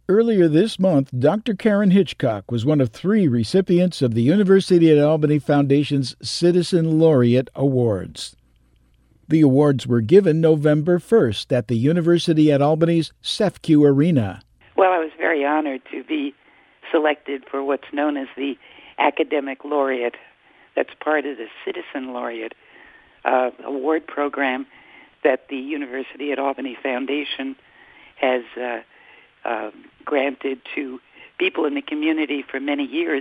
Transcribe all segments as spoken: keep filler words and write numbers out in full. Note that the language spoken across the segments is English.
Earlier this month, Doctor Karen Hitchcock was one of three recipients of the University at Albany Foundation's Citizen Laureate Awards. The awards were given November first at the University at Albany's CEFCU Arena. Well, I was very honored to be selected for what's known as the Academic Laureate. That's part of the Citizen Laureate uh, award program that the University at Albany Foundation has uh, uh, granted to people in the community for many years.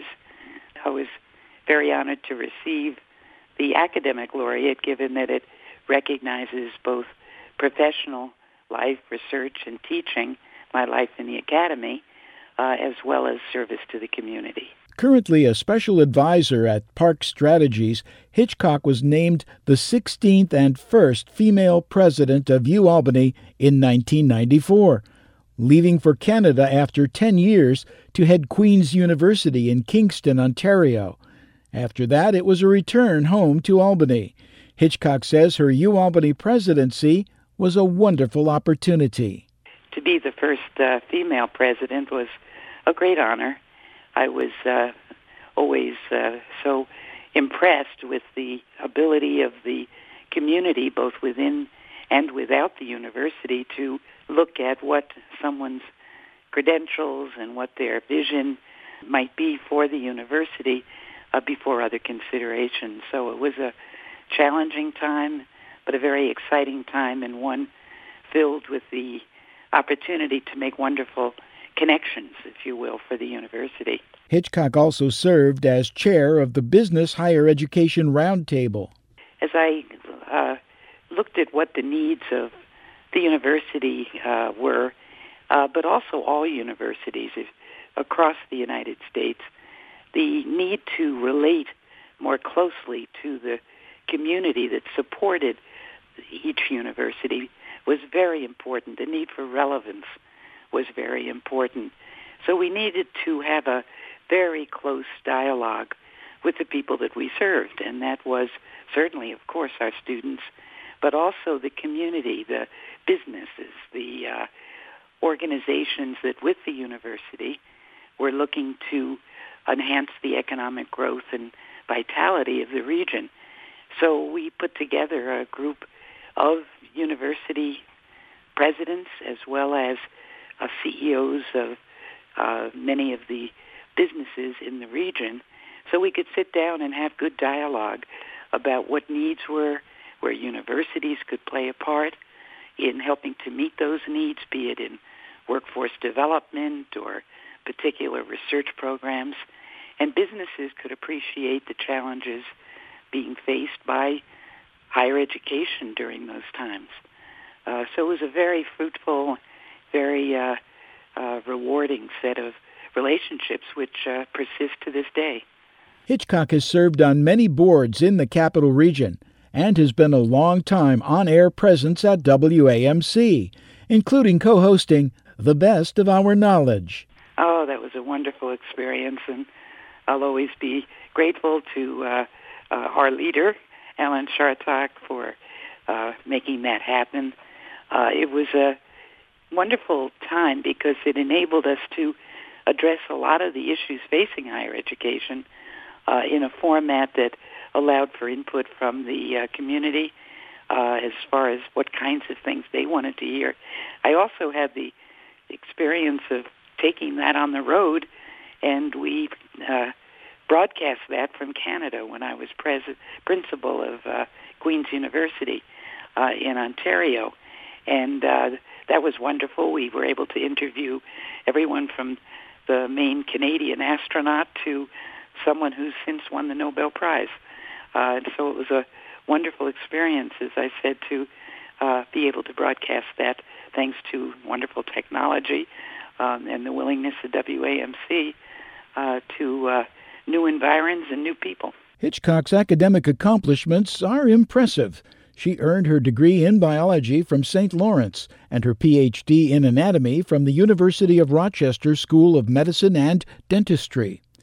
I was very honored to receive the Academic Laureate, given that it recognizes both professional life, research, and teaching, my life in the academy, uh, as well as service to the community. Currently a special advisor at Park Strategies, Hitchcock was named the sixteenth and first female president of UAlbany in nineteen ninety-four, leaving for Canada after ten years to head Queen's University in Kingston, Ontario. After that, it was a return home to Albany. Hitchcock says her UAlbany presidency was a wonderful opportunity. To be the first uh, female president was a great honor. I was uh, always uh, so impressed with the ability of the community, both within and without the university, to look at what someone's credentials and what their vision might be for the university uh, before other considerations. So it was a challenging time, but a very exciting time, and one filled with the opportunity to make wonderful connections, if you will, for the university. Hitchcock also served as chair of the Business Higher Education Roundtable. As I uh, looked at what the needs of the university uh, were, uh, but also all universities across the United States, the need to relate more closely to the community that supported each university was very important. The need for relevance was very important. So we needed to have a very close dialogue with the people that we served, and that was certainly, of course, our students, but also the community, the businesses, the uh, organizations that with the university were looking to enhance the economic growth and vitality of the region. So we put together a group of university presidents as well as uh, C E Os of uh, many of the businesses in the region, so we could sit down and have good dialogue about what needs were, where universities could play a part in helping to meet those needs, be it in workforce development or particular research programs, and businesses could appreciate the challenges being faced by higher education during those times. Uh, so it was a very fruitful, very uh, uh, rewarding set of relationships which uh, persist to this day. Hitchcock has served on many boards in the Capital Region and has been a long-time on-air presence at W A M C, including co-hosting The Best of Our Knowledge. Oh, that was a wonderful experience, and I'll always be grateful to uh, uh, our leader, Alan Chartock, for uh, making that happen. Uh, it was a wonderful time because it enabled us to address a lot of the issues facing higher education uh, in a format that allowed for input from the uh, community uh, as far as what kinds of things they wanted to hear. I also had the experience of taking that on the road, and we uh, broadcast that from Canada when I was pres- principal of uh, Queen's University uh, in Ontario. And uh, that was wonderful. We were able to interview everyone from the main Canadian astronaut to someone who's since won the Nobel Prize. Uh, and so it was a wonderful experience, as I said, to uh, be able to broadcast that thanks to wonderful technology um, and the willingness of W A M C uh, to uh, new environs and new people. Hitchcock's academic accomplishments are impressive. She earned her degree in biology from Saint Lawrence and her P H D in anatomy from the University of Rochester School of Medicine and Dentistry.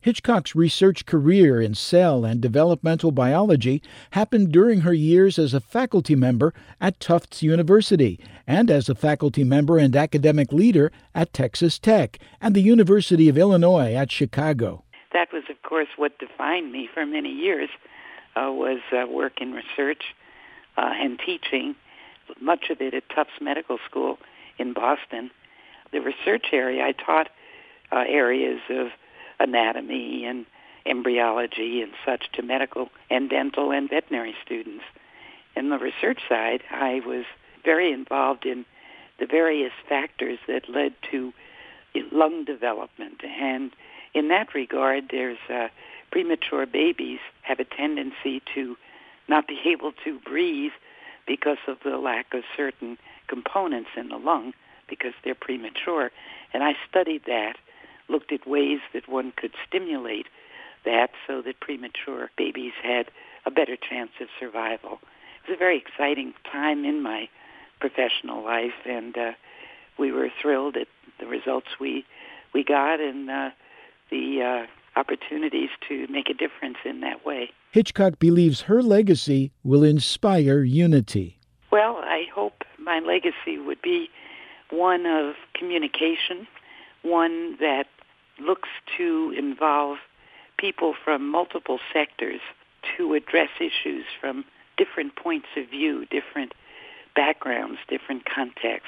Hitchcock's research career in cell and developmental biology happened during her years as a faculty member at Tufts University and as a faculty member and academic leader at Texas Tech and the University of Illinois at Chicago. That was, of course, what defined me for many years, uh, was uh, work in research uh, and teaching, much of it at Tufts Medical School in Boston. The research area, I taught uh, areas of anatomy and embryology and such to medical and dental and veterinary students. In the research side, I was very involved in the various factors that led to lung development. And in that regard, there's uh, premature babies have a tendency to not be able to breathe because of the lack of certain components in the lung because they're premature. And I studied that, looked at ways that one could stimulate that so that premature babies had a better chance of survival. It was a very exciting time in my professional life, and uh, we were thrilled at the results we we got and uh, the uh, opportunities to make a difference in that way. Hitchcock believes her legacy will inspire unity. Well, I hope my legacy would be one of communication, one that looks to involve people from multiple sectors to address issues from different points of view, different backgrounds, different contexts,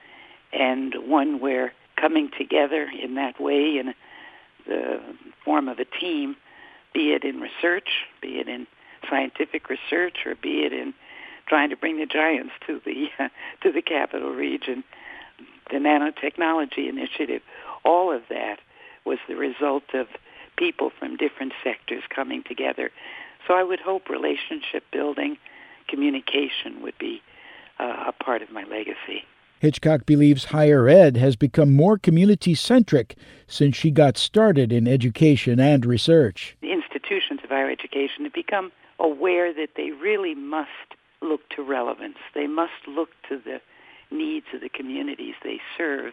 and one where coming together in that way in the form of a team, be it in research, be it in scientific research, or be it in trying to bring the giants to the uh, to the capital region, the nanotechnology initiative, all of that was the result of people from different sectors coming together. So I would hope relationship building, communication would be uh, a part of my legacy. Hitchcock believes higher ed has become more community-centric since she got started in education and research. The institutions of higher education have become aware that they really must look to relevance. They must look to the needs of the communities they serve,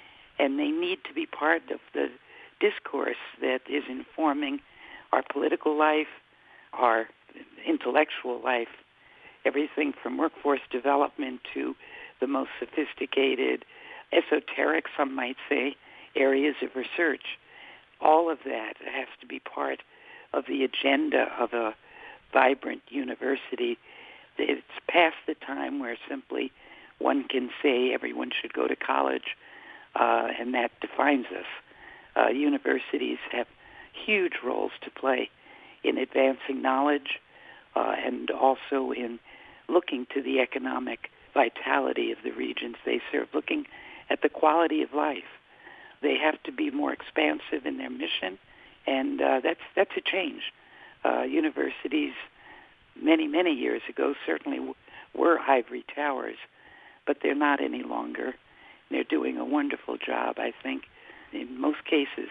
and they need to be part of the discourse that is informing our political life, our intellectual life, everything from workforce development to the most sophisticated, esoteric, some might say, areas of research. All of that has to be part of the agenda of a vibrant university. It's past the time where simply one can say everyone should go to college, uh, and that defines us. Uh, universities have huge roles to play in advancing knowledge uh, and also in looking to the economic vitality of the regions they serve, looking at the quality of life. They have to be more expansive in their mission, and uh, that's that's a change. Uh, universities many, many years ago certainly w- were ivory towers, but they're not any longer. They're doing a wonderful job, I think, in most cases,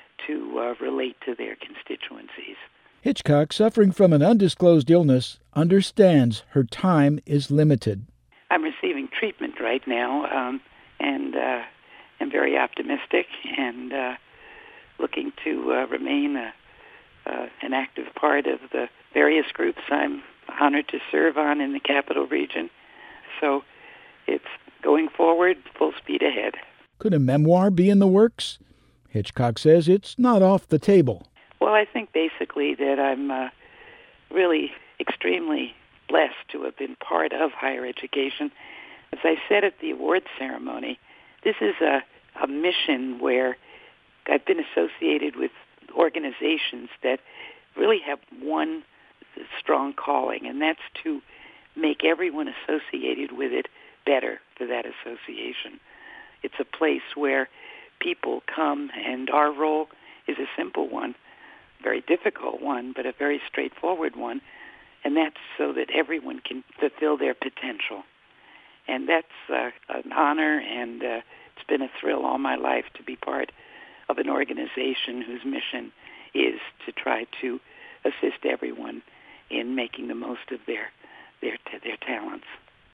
to uh, relate to their constituencies. Hitchcock, suffering from an undisclosed illness, understands her time is limited. I'm receiving treatment right now, um, and uh, I'm very optimistic and uh, looking to uh, remain a, uh, an active part of the various groups I'm honored to serve on in the capital region. So it's going forward, full speed ahead. Could a memoir be in the works? Hitchcock says it's not off the table. Well, I think basically that I'm uh, really extremely blessed to have been part of higher education. As I said at the awards ceremony, this is a, a mission where I've been associated with organizations that really have one strong calling, and that's to make everyone associated with it better for that association. It's a place where people come, and our role is a simple one, very difficult one, but a very straightforward one, and that's so that everyone can fulfill their potential. And that's uh, an honor, and uh, it's been a thrill all my life to be part of an organization whose mission is to try to assist everyone in making the most of their their their talents.